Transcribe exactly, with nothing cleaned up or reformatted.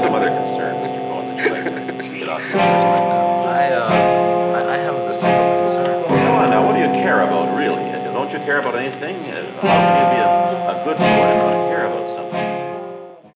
some other concern, Mister Cohen, that you'd like to get off your chest right now? I, uh, I, I haven't a single concern. Well, come on now, what do you care about, really? Don't you care about anything? How can you be a, a good boy and not